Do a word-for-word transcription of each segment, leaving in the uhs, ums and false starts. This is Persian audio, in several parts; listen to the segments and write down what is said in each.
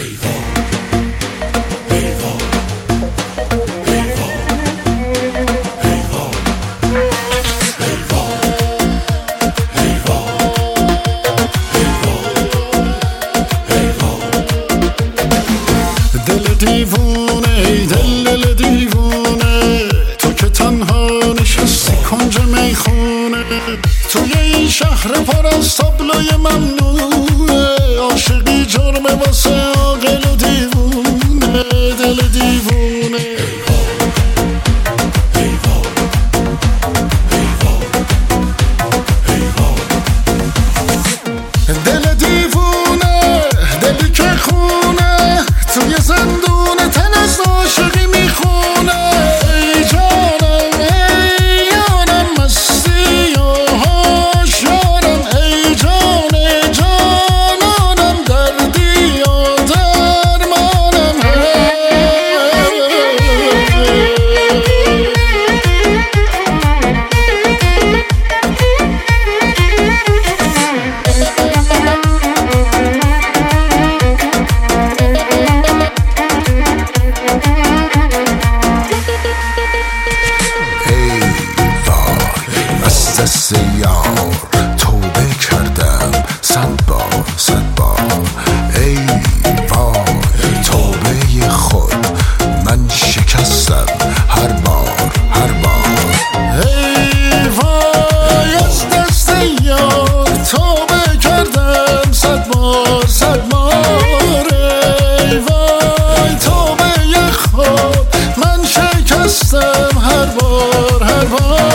دیوونه ای دل دل دیوونه، تو که تنها نشستی کنج میخونه، توی این شهر پر از تابلوی ممنوعه، عاشقی جرمه واسه عاقل و دیوونه، دل دیوونه. دل دیوونه، دلی که خونه، توی زندون تن از عاشقی میخونه. ای جانم ای یارم مستی و هاشیارم، ای جان جانانم دردی و درمانم. دست یار توبه کردم صد بار صد بار، ای وای توبه خود من شکستم هر بار هر بار. ای وای از دست یار توبه کردم صد بار صد بار، ای وای توبه خود من شکستم هر بار هر بار.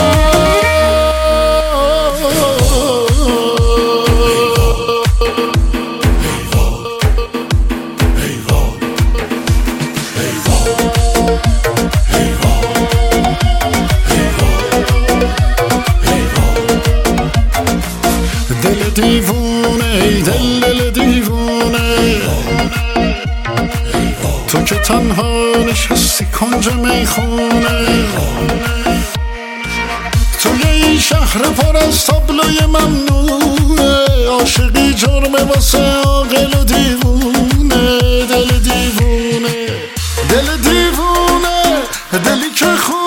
دل دیوونه ای دل دل دیوونه، تو که تنها نشستی کنج میخونه، توی این شهر پر از تابلوی ممنوعه، عاشقی جرمه واسه عاقل و دیوونه، دل دیوونه دل دیوونه، دلی که خونه